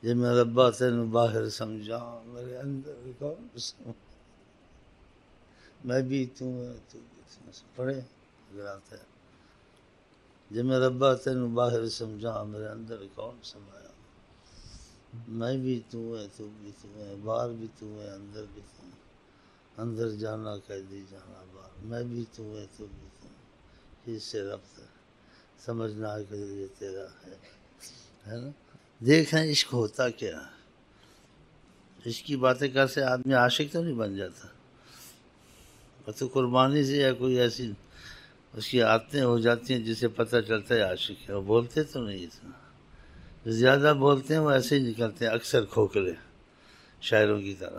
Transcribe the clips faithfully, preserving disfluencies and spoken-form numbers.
جے میں ربا تینوں باہر سمجھاں میرے اندر کون سمجھ، میں بھی تو ہے تو بھی تو پڑھے اگر آتا ہے، جے میں ربا تینوں باہر سمجھاں میرے اندر کون سمایا، میں بھی تو ہے تو بھی تو ہے، باہر بھی تو ہے اندر بھی تو ہے، اندر جانا قیدی جانا باہر، میں بھی تو ہے تو بھی تو ہے، اس سے ربط ہے سمجھنا کہ یہ تیرا ہے، ہے نا۔ دیکھیں عشق ہوتا کیا ہے، عشق کی باتیں کر سے آدمی عاشق تو نہیں بن جاتا، وہ تو قربانی سے یا کوئی ایسی اس کی عادتیں ہو جاتی ہیں جسے پتہ چلتا ہے عاشق ہے، وہ بولتے تو نہیں اتنا، زیادہ بولتے ہیں وہ ایسے ہی نکلتے ہیں اکثر کھوکھلے شاعروں کی طرح۔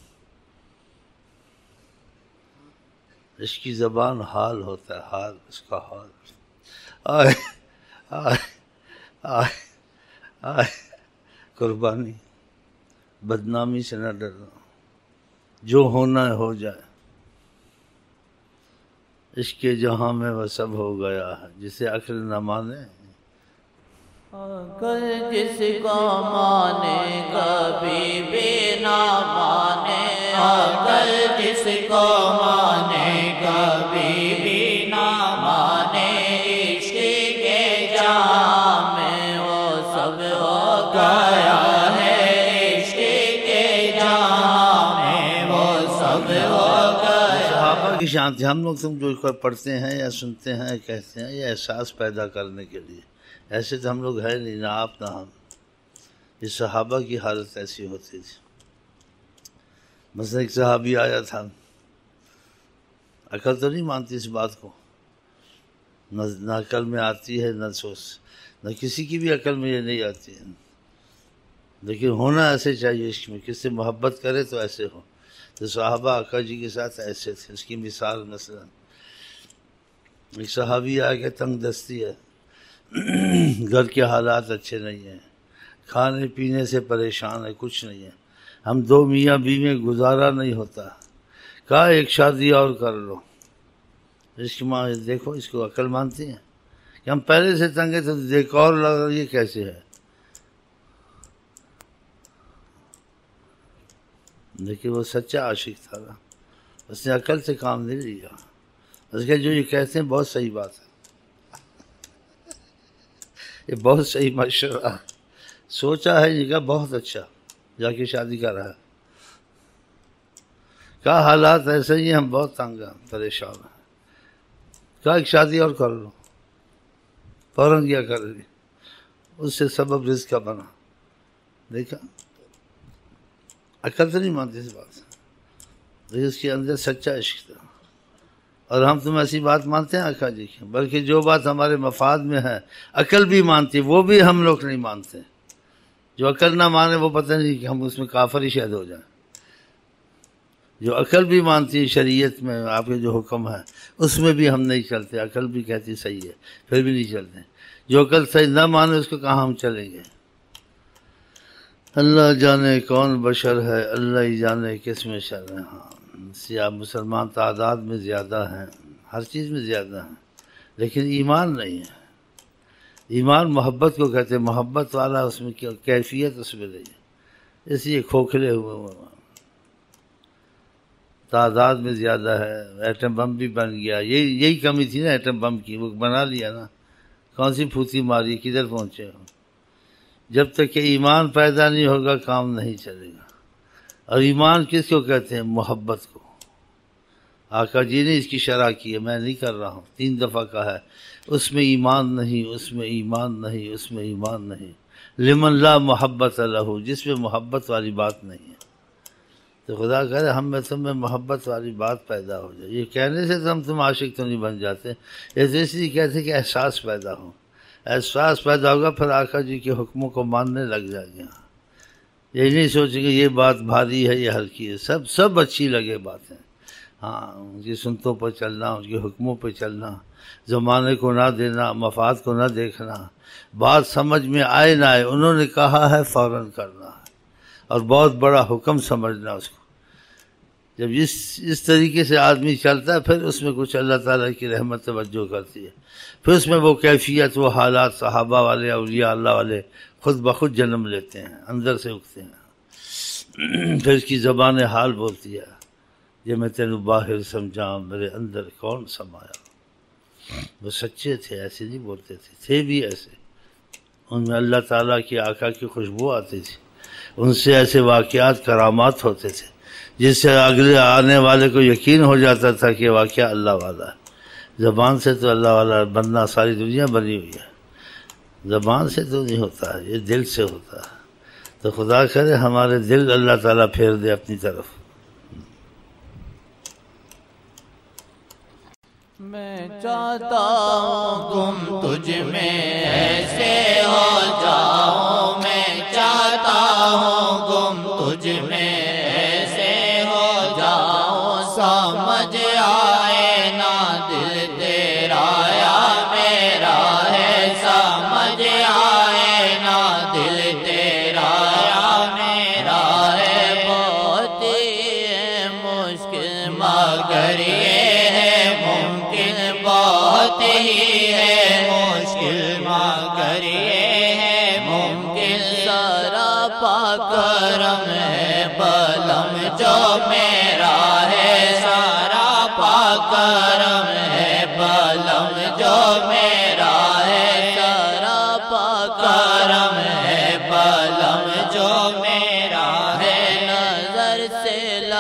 عشق کی زبان حال ہوتا ہے، حال اس کا حال، آئے آئے آئے آئے قربانی، بدنامی سے نہ ڈرنا، جو ہونا ہے ہو جائے، عشق کے جہاں میں وہ سب ہو گیا ہے، جسے عقل نہ مانے، عقل جس کو مانے کبھی بھی نہ مانے، عقل جس کو مانے کبھی بھی نہ مانے، عشق کے جہاں میں وہ سب ہو گیا ہے، عشق کے جہاں میں وہ سب ہو گیا۔ صحابہ کی شان تھی، ہم لوگ تم جو پڑھتے ہیں یا سنتے ہیں کہتے ہیں یہ احساس پیدا کرنے کے لیے، ایسے تو ہم لوگ ہے نہیں، نہ آپ نہ ہم، یہ صحابہ کی حالت ایسی ہوتی تھی۔ مثلا ایک صحابی آیا تھا، عقل تو نہیں مانتی اس بات کو، نہ نہ عقل میں آتی ہے، نہ سوچ، نہ کسی کی بھی عقل میں یہ نہیں آتی ہے، لیکن ہونا ایسے چاہیے، عشق میں کس سے محبت کرے تو ایسے ہو، تو صحابہ آقا جی کے ساتھ ایسے تھے۔ اس کی مثال مثلا ایک صحابی آ کے تنگ دستی ہے، گھر کے حالات اچھے نہیں ہیں، کھانے پینے سے پریشان ہے، کچھ نہیں ہے، ہم دو میاں بیوی میں گزارا نہیں ہوتا، کہا ایک شادی اور کر لو۔ عشق ماں دیکھو اس کو عقل مانتی ہیں کہ ہم پہلے سے تنگ ہیں تو دیکھ اور لگ یہ کیسے ہے، لیکن وہ سچا عاشق تھا نا، اس نے عقل سے کام نہیں لیا، اس کے جو یہ کہتے ہیں بہت صحیح بات ہے، یہ بہت صحیح مشورہ ہے، سوچا ہے یہ کہا بہت اچھا، جا کے شادی کر رہا ہے، کہا حالات ایسے ہی ہیں، ہم بہت تنگ ہیں، پریشان ہیں، کہا ایک شادی اور کر لو، فوراً کیا کر لی، اس سے سبب رزق کا بنا، دیکھا عقل تو نہیں مانتی اس بات، لیکن اس کے اندر سچا عشق تھا۔ اور ہم تم ایسی بات مانتے ہیں آقا جی کی، بلکہ جو بات ہمارے مفاد میں ہے عقل بھی مانتی، وہ بھی ہم لوگ نہیں مانتے، جو عقل نہ مانے وہ پتہ نہیں کہ ہم اس میں کافر ہی شاید ہو جائیں، جو عقل بھی مانتی ہے شریعت میں آپ کے جو حکم ہے اس میں بھی ہم نہیں چلتے، عقل بھی کہتی صحیح ہے پھر بھی نہیں چلتے، جو عقل صحیح نہ مانے اس کو کہاں ہم چلیں گے۔ اللہ جانے کون بشر ہے، اللہ ہی جانے کس میں شر ہے، ہاں سیاہ مسلمان تعداد میں زیادہ ہیں، ہر چیز میں زیادہ ہیں، لیکن ایمان نہیں ہے، ایمان محبت کو کہتے ہیں، محبت والا اس میں کیفیت اس میں نہیں ہے، اس لیے کھوکھلے ہوئے، تعداد میں زیادہ ہے، ایٹم بم بھی بن گیا، یہی یہی کمی تھی نا ایٹم بم کی، وہ بنا لیا نا، کون سی پھوتی ماری، کدھر پہنچے ہو، جب تک کہ ایمان پیدا نہیں ہوگا کام نہیں چلے گا۔ اور ایمان کس کو کہتے ہیں؟ محبت کو، آقا جی نے اس کی شرح کی ہے، میں نہیں کر رہا ہوں، تین دفعہ کہا ہے، اس میں ایمان نہیں، اس میں ایمان نہیں، اس میں ایمان نہیں، لمن لا محبت لہ، جس میں محبت والی بات نہیں ہے، تو خدا کرے ہم میں تم میں محبت والی بات پیدا ہو جائے، یہ کہنے سے تو ہم تم عاشق تو نہیں بن جاتے، یہ تو اس لیے کہتے کہ احساس پیدا ہو، احساس پیدا ہوگا پھر آقا جی کے حکموں کو ماننے لگ جائیں گے، یہ نہیں سوچیں گے یہ بات بھاری ہے یہ ہلکی ہے، سب سب اچھی لگے باتیں، ہاں ان کی سنتوں پر چلنا، ان کے حکموں پہ چلنا، زمانے کو نہ دینا، مفاد کو نہ دیکھنا، بات سمجھ میں آئے نہ آئے انہوں نے کہا ہے فوراً کرنا ہے، اور بہت بڑا حکم سمجھنا اس کو، جب اس اس طریقے سے آدمی چلتا ہے پھر اس میں کچھ اللہ تعالیٰ کی رحمت توجہ کرتی ہے، پھر اس میں وہ کیفیت، وہ حالات صحابہ والے، اولیاء اللہ والے خود بخود جنم لیتے ہیں، اندر سے اگتے ہیں. پھر اس کی زبان حال بولتی ہے، یہ میں تینوں باہر سمجھاؤں میرے اندر کون سمایا. وہ سچے تھے، ایسے نہیں بولتے تھے، تھے بھی ایسے. ان میں اللہ تعالیٰ کی آقا کی خوشبو آتی تھی، ان سے ایسے واقعات کرامات ہوتے تھے جس سے اگلے آنے والے کو یقین ہو جاتا تھا کہ واقعہ اللہ والا ہے. زبان سے تو اللہ والا بننا ساری دنیا بنی ہوئی ہے، زبان سے تو نہیں ہوتا ہے، یہ دل سے ہوتا ہے. تو خدا کرے ہمارے دل اللہ تعالیٰ پھیر دے اپنی طرف. میں چاہتا ہوں تم تجھ میں ایسے ہو جاؤ، میں چاہتا ہوں تم تجھ میں ایسے ہو جاؤ. سمجھ آئے نا دل تیرا یا میرا ہے، سمجھ آئے نا دل تیرا یا میرا ہے. بہت ہی مشکل مگر یہ ہے ممکن، بہت ہی ہے مشکل مگر یہ ہے ممکن. سراپا کرم ہے بلم جو میرا ہے، سراپا کرم ہے بلم جو میرا ہے، سراپا کرم ہے بلم جو میرا ہے. نظر سے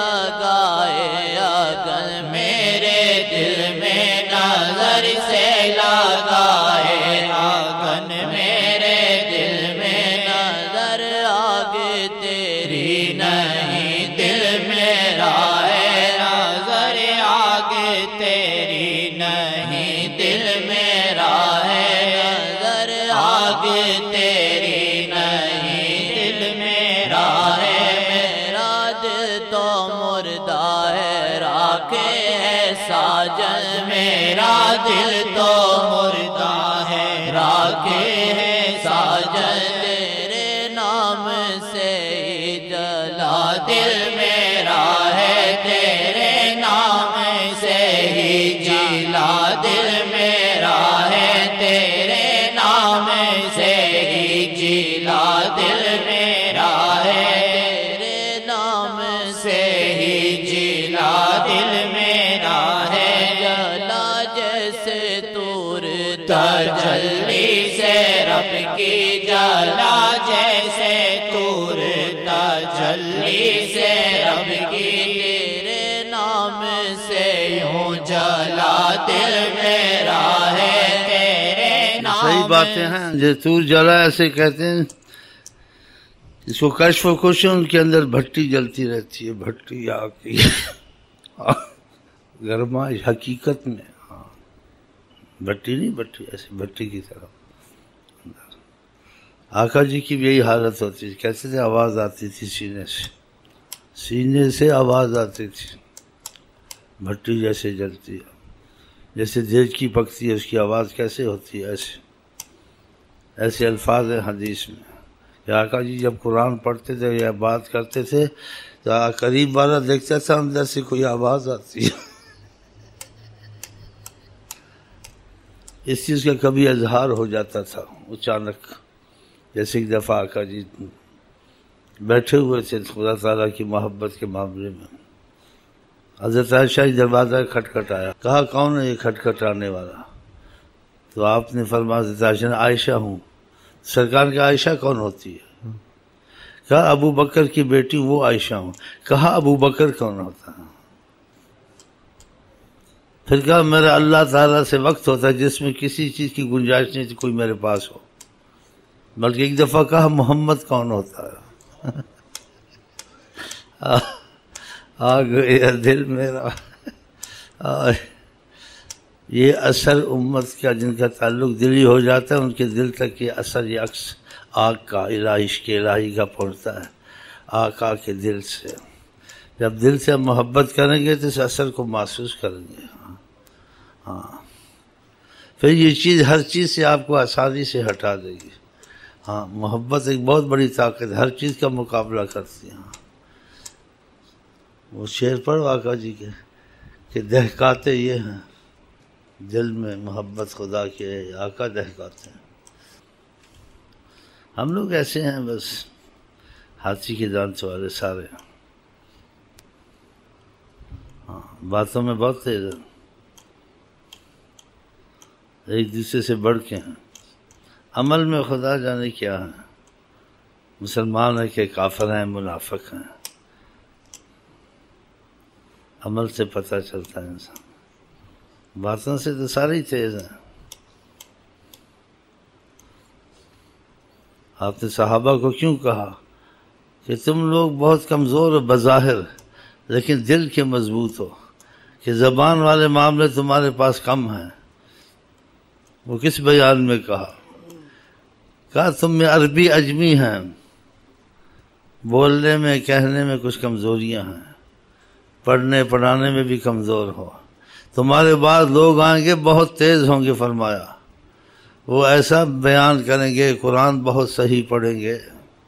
لگائے اگر میرے دل میں، نظر سے لگائے آگن میرے دل میں. نظر آگے تیری نہیں دل میرا ہے، نظر آگے تیری نہیں دل میرا ہے، نظر آگے تیری نہیں دل میرا ہے. میرا دل تو مردہ ہے راکھے ہے ساجن، میرا دل تو مردہ ہے راکھے ہے ساجن. تیرے نام سے ہی جلا دل میرا ہے، تیرے نام سے ہی جلا دل میرا ہے، تیرے نام سے ہی جلا دل میرا ہے، تیرے نام سے ہی جلا دل میرا ہے. جلا جیسے تور تجلی سے رب کی، جلا جیسے تور تجلی سے رب کی. تیرے نام سے یوں جلا دل میرا ہے، تیرے نام. صحیح باتیں ہیں، جو تور جلا ایسے کہتے ہیں اس کو کشف و کش، ان کے اندر بھٹی جلتی رہتی ہے، بھٹی آگ کی گرمائی حقیقت میں. ہاں بھٹی نہیں، بھٹی ایسے بھٹی کی طرح. آقا جی کی بھی یہی حالت ہوتی تھی، کہتے تھے آواز آتی تھی سینے سے، سینے سے آواز آتی تھی، بھٹی جیسے جلتی ہے، جیسے دیگ کی پکتی ہے اس کی آواز کیسے ہوتی ہے، ایسے ایسے الفاظ ہیں حدیث میں. آقا جی جب قرآن پڑھتے تھے یا بات کرتے تھے تو قریب والا دیکھتا تھا اندر سے کوئی آواز آتی ہے. اس چیز کا کبھی اظہار ہو جاتا تھا اچانک. جیسے ایک دفعہ آقا جی بیٹھے ہوئے تھے خدا تعالیٰ کی محبت کے معاملے میں، حضرت عائشہ دروازہ کھٹکھٹایا، کہا کون ہے یہ کھٹکھٹانے والا؟ تو آپ نے فرمایا حضرت عائشہ عائشہ ہوں. سرکار کا عائشہ کون ہوتی ہے؟ کہا ابو بکر کی بیٹی وہ عائشہ ہوں. کہا ابو بکر کون ہوتا ہے؟ پھر کہا میرا اللہ تعالیٰ سے وقت ہوتا ہے جس میں کسی چیز کی گنجائش نہیں تھی کوئی میرے پاس ہو. بلکہ ایک دفعہ کہا محمد کون ہوتا ہے؟ آ گیا دل میرا. یہ اثر امت کا جن کا تعلق دلی ہو جاتا ہے ان کے دل تک یہ اثر یہ عکس آگ کا الہی عشق الہی کا پہنچتا ہے آقا کے دل سے. جب دل سے ہم محبت کریں گے تو اس اثر کو محسوس کریں گے. ہاں ہاں پھر یہ چیز ہر چیز سے آپ کو آسانی سے ہٹا دے گی. ہاں محبت ایک بہت بڑی طاقت ہے، ہر چیز کا مقابلہ کرتی ہے. ہاں وہ شعر پڑھو آقا جی کے کہ دہکاتے یہ ہیں دل میں محبت خدا کے آقا دہکاتے ہیں. ہم لوگ ایسے ہیں بس ہاتھی کے دانت والے سارے. ہاں باتوں میں بہت تیز ہیں، ایک دوسرے سے بڑھ کے ہیں، عمل میں خدا جانے کیا ہے. مسلمان ہے کہ کافر ہیں، منافق ہیں، عمل سے پتہ چلتا ہے انسان. باتوں سے تو سارے ہی تیز ہیں. آپ نے صحابہ کو کیوں کہا کہ تم لوگ بہت کمزور ہو بظاہر لیکن دل کے مضبوط ہو، کہ زبان والے معاملے تمہارے پاس کم ہیں؟ وہ کس بیان میں کہا؟ کہا تم میں عربی عجمی ہیں، بولنے میں کہنے میں کچھ کمزوریاں ہیں، پڑھنے پڑھانے میں بھی کمزور ہو. تمہارے بعد لوگ آئیں گے بہت تیز ہوں گے، فرمایا وہ ایسا بیان کریں گے، قرآن بہت صحیح پڑھیں گے،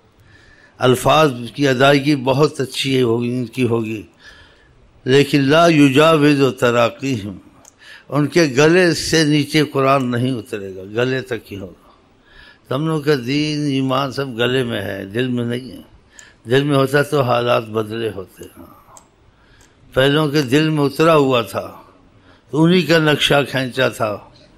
الفاظ کی ادائیگی بہت اچھی ہوگی ان کی ہوگی، لیکن لا یجاوز تراقیہم، ان کے گلے سے نیچے قرآن نہیں اترے گا، گلے تک ہی ہوگا. ہم لوگ کا دین ایمان سب گلے میں ہے، دل میں نہیں ہے. دل میں ہوتا تو حالات بدلے ہوتے. ہاں پہلوں کے دل میں اترا ہوا تھا تو انہی کا نقشہ کھینچا تھا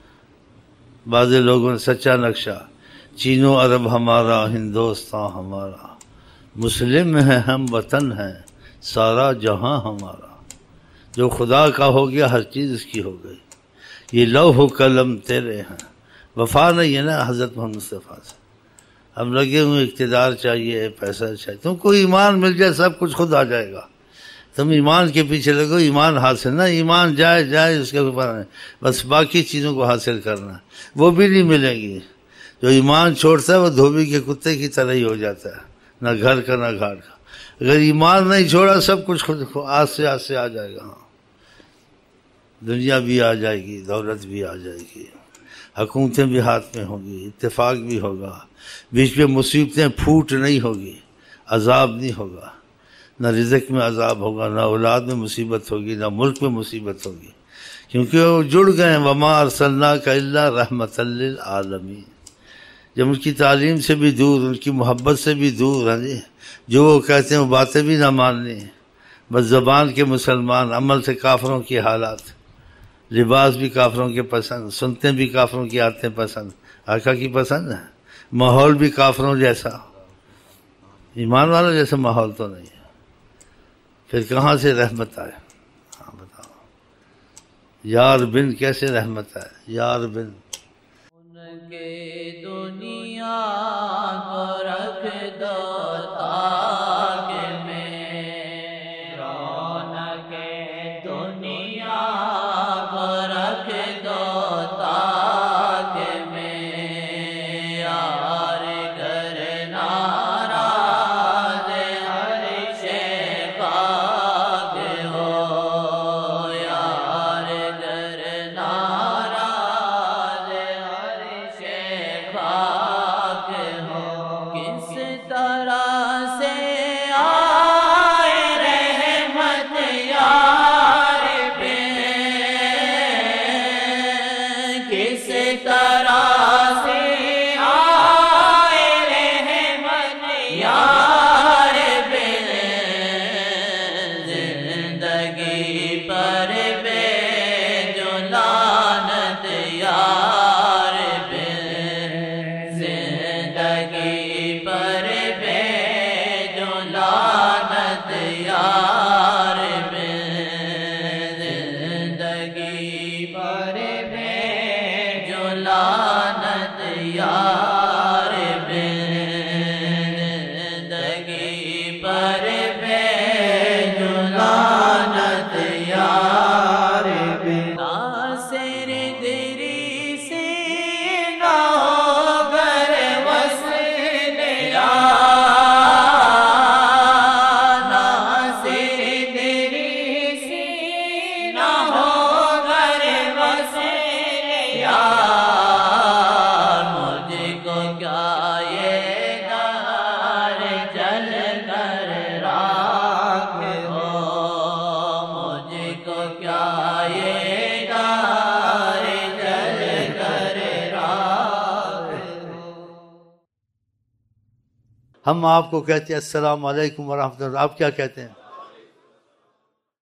بعض لوگوں نے، سچا نقشہ. چینو عرب ہمارا، ہندوستان ہمارا، مسلم ہے ہم وطن ہے، سارا جہاں ہمارا. جو خدا کا ہو گیا ہر چیز اس کی ہو گئی. یہ لوح و قلم تیرے ہیں. وفا نہیں ہے نا حضرت محمد مصطفیٰ سے. ہم لگے ہوئے اقتدار چاہیے، پیسہ چاہیے. تم کو ایمان مل جائے سب کچھ خود آ جائے گا. تم ایمان کے پیچھے لگو، ایمان حاصل نہ، ایمان جائے جائے اس کے اوپر نہیں، بس باقی چیزوں کو حاصل کرنا، وہ بھی نہیں ملیں گی. جو ایمان چھوڑتا ہے وہ دھوبی کے کتے کی طرح ہی ہو جاتا ہے، نہ گھر کا نہ گھاٹ کا. اگر ایمان نہیں چھوڑا سب کچھ خود آج سے آج سے آ جائے گا. دنیا بھی آ جائے گی، دولت بھی آ جائے گی، حکومتیں بھی ہاتھ میں ہوں گی، اتفاق بھی ہوگا، بیچ میں مصیبتیں پھوٹ نہیں ہوگی، عذاب نہیں ہوگا، نہ رزق میں عذاب ہوگا، نہ اولاد میں مصیبت ہوگی، نہ ملک میں مصیبت ہوگی، کیونکہ وہ جڑ گئے ہیں. وما ارسلناک الا رحمۃ للعالمین. جب ان کی تعلیم سے بھی دور، ان کی محبت سے بھی دور ہیں جی، جو وہ کہتے ہیں وہ باتیں بھی نہ ماننی، بس زبان کے مسلمان، عمل سے کافروں کی حالات، لباس بھی کافروں کے پسند، سنتے بھی کافروں کی آتے پسند، آقا کی پسند ہے، ماحول بھی کافروں جیسا، ایمان والا جیسا ماحول تو نہیں ہے. پھر کہاں سے رحمت آئے؟ ہاں بتاؤ. یار بن کیسے رحمت آئے؟ یار بن ان کے دنیا کو رکھ دو تاک میں، رونق دنیا کو رکھ دو تاک میں، یار گر ناراض ہر شے خاک ہو، یار گر ناراض ہر شے خاک ہو. کس طرح سے آئے رحمت یار پہ، کس طرح سے آئے رحمت یار پہ، زندگی پر بے جو لعنت یار پہ، زندگی پر بے جو لعنت یار پہ، زندگی پر بے جو لعنت یار پہ، زندگی پر بے جو لعنت یار پہ. ناصر دری سے نہ ہو گر وصل یار، ناصر دری سے نہ ہو گر وصل یار، مجھ کو کیا یہ دار جل کر ہم آپ کو کہتے ہیں السلام علیکم ورحمۃ اللہ، آپ کیا کہتے ہیں؟